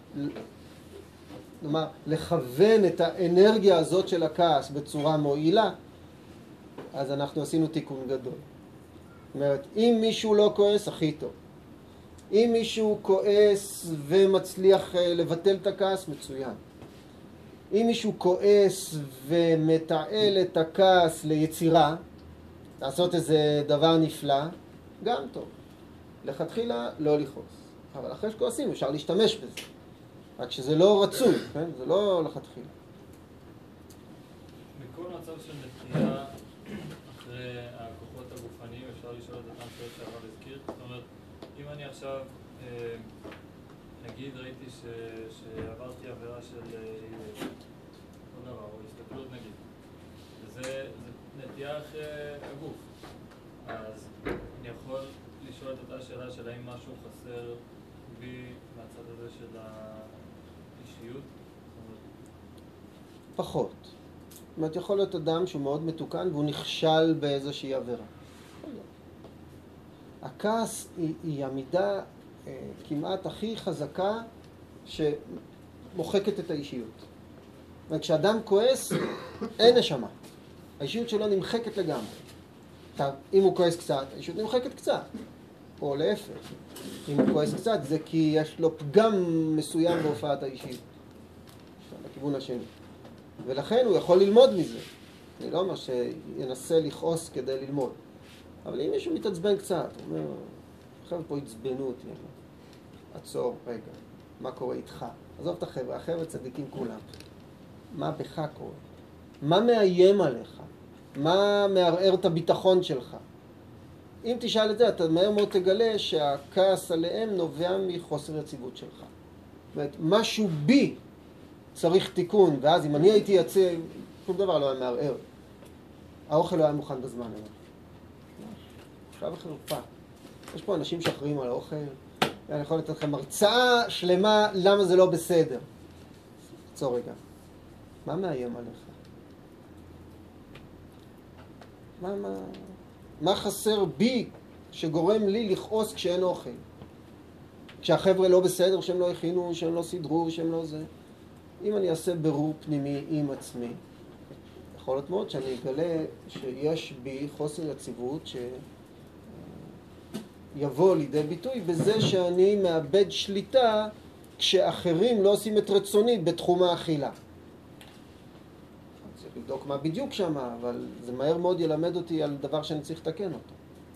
כלומר, לכוון את האנרגיה הזאת של הכעס בצורה מועילה, אז אנחנו עשינו תיקון גדול. זאת אומרת, אם מישהו לא כועס, הכי טוב. אם מישהו כועס ומצליח לבטל את הכעס, מצוין. אם מישהו כועס ומתעל את הכעס ליצירה, לעשות איזה דבר נפלא, גם טוב. לכתחילה לא לכעוס. אבל אחרי שכועסים אפשר להשתמש בזה. רק שזה לא רצוי, כן? זה לא לכתחילה. בכל מצב של נטייה אחרי הכוחות הגופניים אפשר לשאול את אותם שאלות שהרב הזכיר. זאת אומרת, אם אני עכשיו, נגיד ראיתי שעברתי עבירה של כל דבר, או הסתכלות נגיד, וזה נטייה אחרי הגוף, אז אני יכול לשאול את אותה שאלה של האם משהו חסר בי מהצד הזה של האישיות? פחות. זאת אומרת, יכול להיות אדם שהוא מאוד מתוקן והוא נכשל באיזושהי עבירה. הכעס היא המידה כמעט הכי חזקה שמוחקת את האישיות. זאת אומרת, כשאדם כועס, אין נשמה. האישיות שלו נמחקת לגמרי. אם הוא כועס קצת, האישיות נמחקת קצת. או להפך. אם הוא כועס קצת, זה כי יש לו פגם מסוים בהופעת האישיות. לכיוון השני. ולכן הוא יכול ללמוד מזה. אני לא אומר שינסה לכעוס כדי ללמוד. אבל אם מישהו מתעצבן קצת, הוא אומר, עכשיו פה עצבנו אותי. עצור, רגע, מה קורה איתך? עזוב את החבר'ה, החבר'ה צדיקים כולם. מה בך קורה? מה מאיים עליך? מה מערער את הביטחון שלך? אם תשאל את זה, אתה מהר מאוד תגלה שהכעס עליהם נובע מחוסר יציבות שלך. זאת אומרת, משהו בי צריך תיקון, ואז אם אני הייתי יציב, שום דבר לא היה מערער. האוכל לא היה מוכן בזמן היום. עכשיו החרפה. יש פה אנשים שאחראים על האוכל, ואני יכול לתת לכם הרצאה שלמה למה זה לא בסדר. עצור רגע. מה מאיים עליך? מה חסר בי שגורם לי לכעוס כשאין אוכל? כשהחבר'ה לא בסדר, שהם לא הכינו, שהם לא סידרו, שהם לא זה. אם אני אעשה בירור פנימי עם עצמי, יכול להיות מאוד שאני אגלה שיש בי חוסר יציבות שיבוא לידי ביטוי בזה שאני מאבד שליטה כשאחרים לא עושים את רצוני בתחום האכילה. צריך לבדוק מה בדיוק שם, אבל זה מהר מאוד ילמד אותי על דבר שאני צריך לתקן אותו.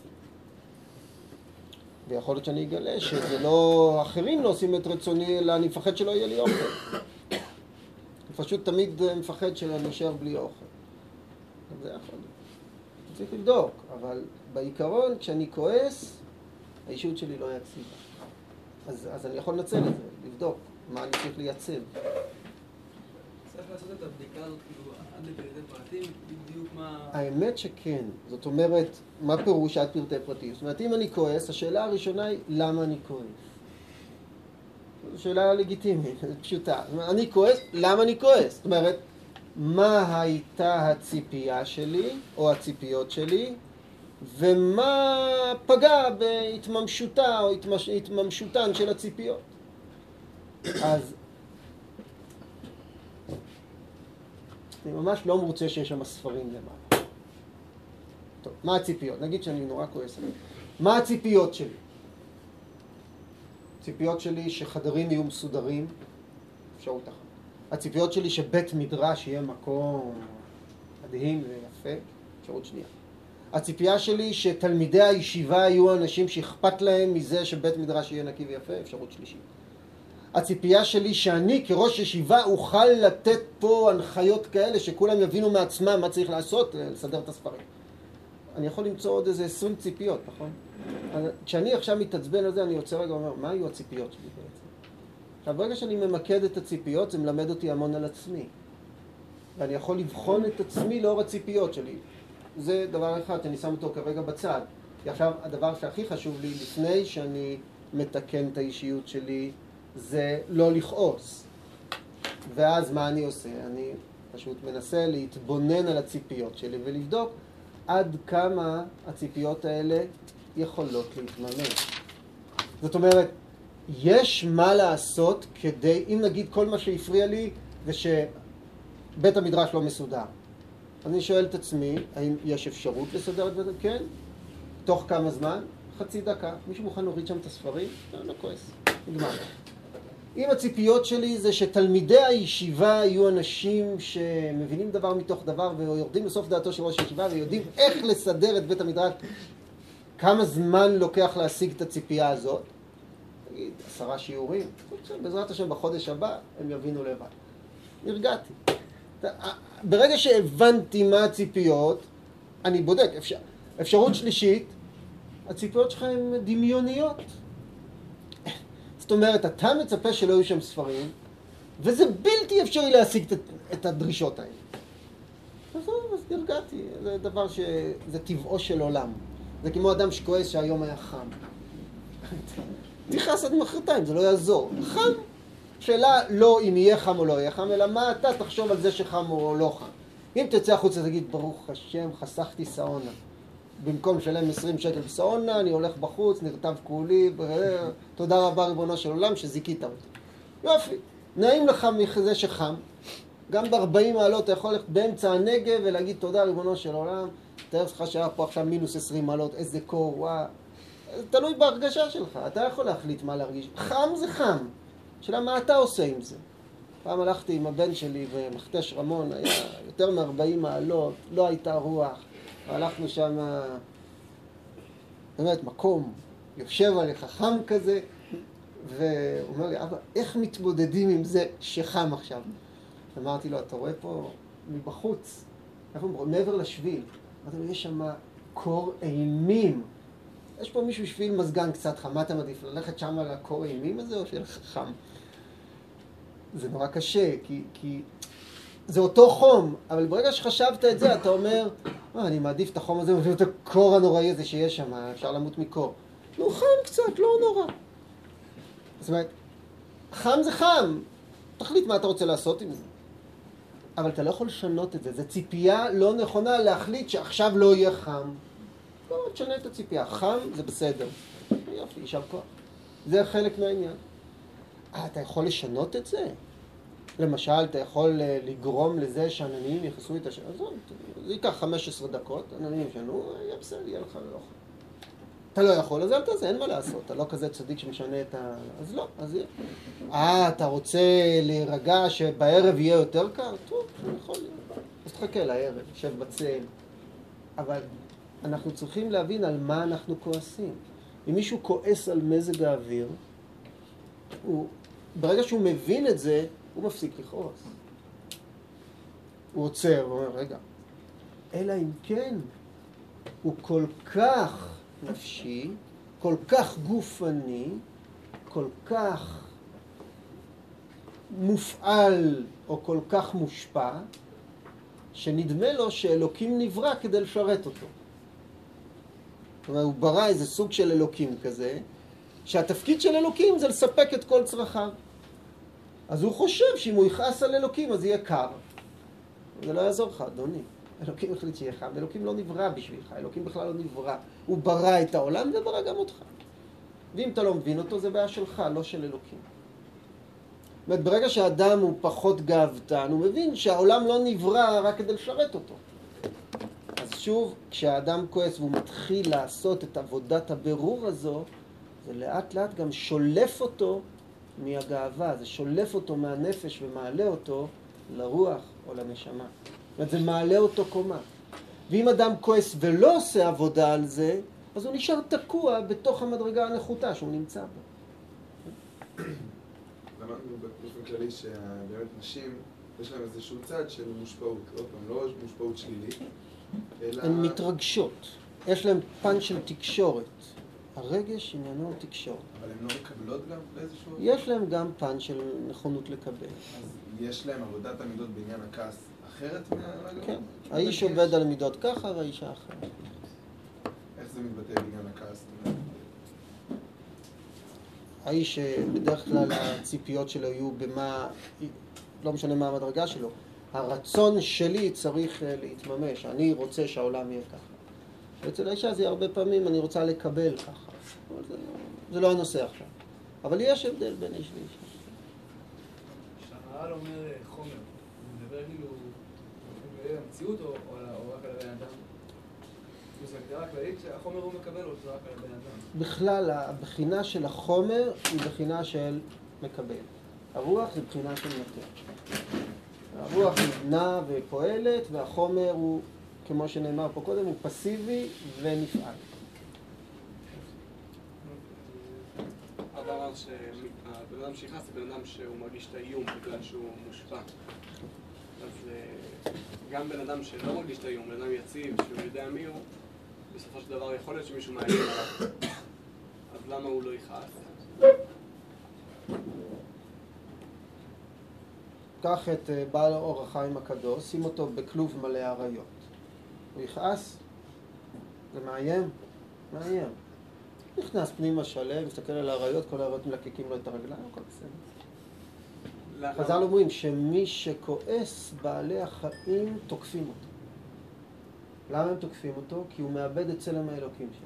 ויכול להיות שאני אגלה שזה לא אחרים לא עושים את רצוני, אלא אני מפחד שלא יהיה לי אוכל. אני פשוט תמיד מפחד שאני נשאר בלי אוכל. זה יכול להיות. צריך לבדוק, אבל בעיקרון כשאני כועס, האישות שלי לא יציבה. אז אני יכול לנצל את זה, לבדוק מה אני צריך לייצב. צריך לעשות את הבדיקה הזאת, כאילו, עד לפרטי פרטים, בדיוק מה... האמת שכן. זאת אומרת, מה פירוש עד פרטי פרטים? זאת אומרת, אם אני כועס, השאלה הראשונה היא, למה אני כועס? זו שאלה לגיטימית, פשוטה. אני כועס, למה אני כועס? זאת אומרת, מה הייתה הציפייה שלי, או הציפיות שלי, ומה פגע בהתממשותה או התממשותן של הציפיות. אז אני ממש לא מרוצה שיש שם ספרים למעלה. טוב, מה הציפיות? נגיד שאני נורא כועס עליהם. מה הציפיות שלי? הציפיות שלי שחדרים יהיו מסודרים, אפשרות אחת. הציפיות שלי שבית מדרש יהיה מקום מדהים ויפה, אפשרות שנייה. הציפייה שלי שתלמידי הישיבה יהיו אנשים שאכפת להם מזה שבית מדרש יהיה נקי ויפה, אפשרות שלישית. הציפייה שלי שאני כראש ישיבה אוכל לתת פה הנחיות כאלה שכולם יבינו מעצמם מה צריך לעשות, לסדר את הספרים. אני יכול למצוא עוד איזה 20 ציפיות, נכון? כשאני עכשיו מתעצבן על זה, אני יוצא רגע ואומר, מה היו הציפיות שלי בעצם? עכשיו, ברגע שאני ממקד את הציפיות, זה מלמד אותי המון על עצמי. ואני יכול לבחון את עצמי לאור הציפיות שלי. זה דבר אחד שאני שם אותו כרגע בצד. כי עכשיו, הדבר שהכי חשוב לי, לפני שאני מתקן את האישיות שלי, זה לא לכעוס. ואז מה אני עושה? אני פשוט מנסה להתבונן על הציפיות שלי ולבדוק עד כמה הציפיות האלה יכולות להתממש. זאת אומרת, יש מה לעשות כדי, אם נגיד כל מה שהפריע לי זה שבית המדרש לא מסודר. אני שואל את עצמי, האם יש אפשרות לסדר את זה? כן. תוך כמה זמן? חצי דקה. מישהו מוכן להוריד שם את הספרים? לא כועס. נגמר. אם הציפיות שלי זה שתלמידי הישיבה יהיו אנשים שמבינים דבר מתוך דבר ויורדים בסוף דעתו של ראש הישיבה ויודעים איך לסדר את בית המדרש, כמה זמן לוקח להשיג את הציפייה הזאת? תגיד, 10 שיעורים. בעזרת השם בחודש הבא הם יבינו לבד. נרגעתי. ברגע שהבנתי מה הציפיות, אני בודק. אפשרות שלישית, הציפיות שלך הן דמיוניות. זאת אומרת, אתה מצפה שלא יהיו שם ספרים, וזה בלתי אפשרי להשיג את הדרישות האלה. אז נרגעתי. זה דבר שזה טבעו של עולם. זה כמו אדם שכועס שהיום היה חם. תכעס עד מחרתיים, זה לא יעזור. חם. שאלה לא אם יהיה חם או לא יהיה חם, אלא מה אתה תחשוב על זה שחם או לא חם. אם תצא החוצה תגיד, ברוך השם, חסכתי סאונה. במקום לשלם 20 שקל בסאונה, אני הולך בחוץ, נרטב כולי, תודה רבה ריבונו של עולם שזיקית אותי. יופי, נעים לך מזה שחם. גם ב-40 מעלות אתה יכול ללכת באמצע הנגב ולהגיד תודה ריבונו של עולם. תאר לך שהיה פה עכשיו מינוס 20 מעלות, איזה קור, וואו. תלוי בהרגשה שלך, אתה יכול להחליט מה להרגיש. חם זה חם. שאלה מה אתה עושה עם זה? פעם הלכתי עם הבן שלי במכתש רמון, היה יותר מ-40 מעלות, לא הייתה רוח. הלכנו שם, באמת, מקום, יושב עליך חם כזה, והוא אומר לי, אבא, איך מתמודדים עם זה שחם עכשיו? אמרתי לו, אתה רואה פה מבחוץ, מעבר לשביל, אמרתי לו, יש שם קור אימים. יש פה מישהו שביל מזגן קצת חם, מה אתה מעדיף? ללכת שם על הקור אימים הזה או שיהיה לך חם? זה נורא קשה, כי זה אותו חום, אבל ברגע שחשבת את זה, אתה אומר, אני מעדיף את החום הזה, מביא את הקור הנוראי הזה שיש שם, אפשר למות מקור. נו, חם קצת, לא נורא. זאת אומרת, חם זה חם, תחליט מה אתה רוצה לעשות עם זה. אבל אתה לא יכול לשנות את זה, זו ציפייה לא נכונה להחליט שעכשיו לא יהיה חם. לא, תשנה את הציפייה, חם זה בסדר. יופי, יישר כוח. זה חלק מהעניין. אתה יכול לשנות את זה? למשל, אתה יכול לגרום לזה שעננים יחסו את השנה. זה ייקח 15 דקות, עננים ישנו, יהיה בסדר, יהיה לך לא. אתה לא יכול, אז אל תעשה, אין מה לעשות. אתה לא כזה צדיק שמשנה את ה... אז לא, אז יהיה. אתה רוצה להירגע שבערב יהיה יותר קר? טוב, יכול להיות. אז תחכה לערב, יושב בצל. אבל אנחנו צריכים להבין על מה אנחנו כועסים. אם מישהו כועס על מזג האוויר, ברגע שהוא מבין את זה, הוא מפסיק לכעוס. הוא עוצר ואומר, רגע, אלא אם כן, הוא כל כך נפשי, כל כך גופני, כל כך מופעל או כל כך מושפע, שנדמה לו שאלוקים נברא כדי לשרת אותו. זאת אומרת, הוא ברא איזה סוג של אלוקים כזה, שהתפקיד של אלוקים זה לספק את כל צרכיו. אז הוא חושב שאם הוא יכעס על אלוקים אז יהיה קר. זה לא יעזור לך, אדוני. אלוקים החליט שיהיה חם, אלוקים לא נברא בשבילך, אלוקים בכלל לא נברא. הוא ברא את העולם וברא גם אותך. ואם אתה לא מבין אותו, זה בעיה שלך, לא של אלוקים. זאת אומרת, ברגע שהאדם הוא פחות גאוותן, הוא מבין שהעולם לא נברא רק כדי לשרת אותו. אז שוב, כשהאדם כועס והוא מתחיל לעשות את עבודת הבירור הזו, זה לאט לאט גם שולף אותו מהגאווה, זה שולף אותו מהנפש ומעלה אותו לרוח או לנשמה. זאת אומרת, זה מעלה אותו קומה. ואם אדם כועס ולא עושה עבודה על זה, אז הוא נשאר תקוע בתוך המדרגה הנחותה שהוא נמצא בה. למדנו באופן כללי שבאמת נשים, יש להם איזשהו צד של מושפעות. עוד פעם, לא מושפעות שלילית, אלא... הן מתרגשות. יש להם פן של תקשורת. הרגש עניינו תקשורת. אבל הן לא מקבלות גם באיזשהו... יש להם גם פן של נכונות לקבל. אז יש להם עבודת המידות בעניין הכעס אחרת מהרגע? כן. האיש עובד על מידות ככה והאישה אחרת. איך זה מתבטא בעניין הכעס? האיש בדרך כלל הציפיות שלו יהיו במה, לא משנה מה המדרגה שלו, הרצון שלי צריך להתממש, אני רוצה שהעולם יהיה ככה. אצל האישה זה הרבה פעמים אני רוצה לקבל ככה, זה לא הנושא עכשיו. אבל יש הבדל בין איש לאיש. כשהרעל אומר חומר, הוא מדבר כאילו על המציאות או רק על הבן אדם? זה הגדרה כללית שהחומר הוא מקבל או זה רק על הבן אדם? בכלל, הבחינה של החומר היא בחינה של מקבל. הרוח זה בחינה של נותן. הרוח נבנה ופועלת, והחומר הוא, כמו שנאמר פה קודם, הוא פסיבי ונפעל. אבל אמר שהבן אדם שיחס זה בן אדם שהוא מרגיש את האיום בגלל שהוא מושפע. אז גם בן אדם שלא מרגיש את האיום, בן אדם יציב, שהוא יודע מי הוא, בסופו של דבר יכול להיות שמישהו מאיים עליו. אז למה הוא לא יכעס? קח את בעל אור החיים הקדוש, שים אותו בכלוב מלא עריות. הוא יכעס? זה מאיים? מאיים. נכנס פנימה שלם, מסתכל על העריות, כל העריות מלקקים לו את הרגליים, הכל בסדר. חז"ל אומרים שמי שכועס, בעלי החיים תוקפים אותו. למה הם תוקפים אותו? כי הוא מאבד את צלם האלוקים שלו.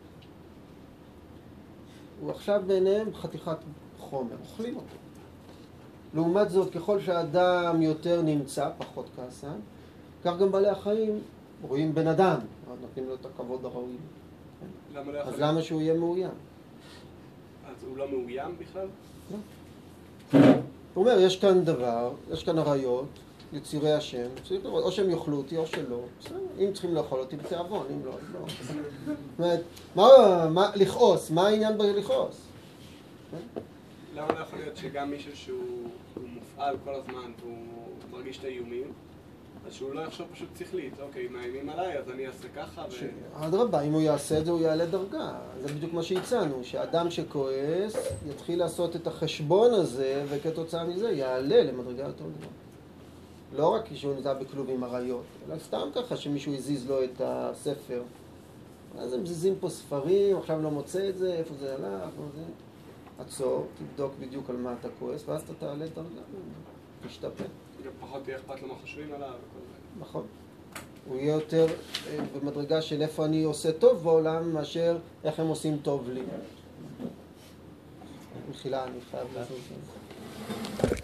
הוא עכשיו ביניהם חתיכת חומר, אוכלים אותו. לעומת זאת, ככל שהאדם יותר נמצא, פחות כעסן, כך גם בעלי החיים רואים בן אדם, נותנים לו את הכבוד הראוי. אז למה שהוא יהיה מאוים? אז הוא לא מאוים בכלל? לא. הוא אומר, יש כאן דבר, יש כאן עריות, יצירי השם, או שהם יאכלו אותי או שלא. אם צריכים לאכול אותי בתיאבון, אם לא, לא. זאת אומרת, לכעוס, מה העניין בלכעוס? למה לא יכול להיות שגם מישהו שהוא מופעל כל הזמן והוא מרגיש את האיומים, אז שהוא לא יחשוב פשוט שכלית, אוקיי, מאיימים עליי, אז אני אעשה ככה אדרבה, אם הוא יעשה את זה הוא יעלה דרגה. זה בדיוק מה שהצענו, שאדם שכועס יתחיל לעשות את החשבון הזה, וכתוצאה מזה יעלה למדרגה יותר גבוהה. לא רק כשהוא נמצא בכלוב עם עריות, אלא סתם ככה שמישהו הזיז לו את הספר. אז הם מזיזים פה ספרים, עכשיו לא מוצא את זה, איפה זה הלך, איפה זה... עצור, תבדוק בדיוק על מה אתה כועס, ואז אתה תעלה דרגה, תשתפר. גם פחות תהיה אכפת לו מה חושבים עליו וכל זה. נכון. הוא יהיה יותר במדרגה של איפה אני עושה טוב בעולם, מאשר איך הם עושים טוב לי. מחילה, אני חייב לעשות את זה.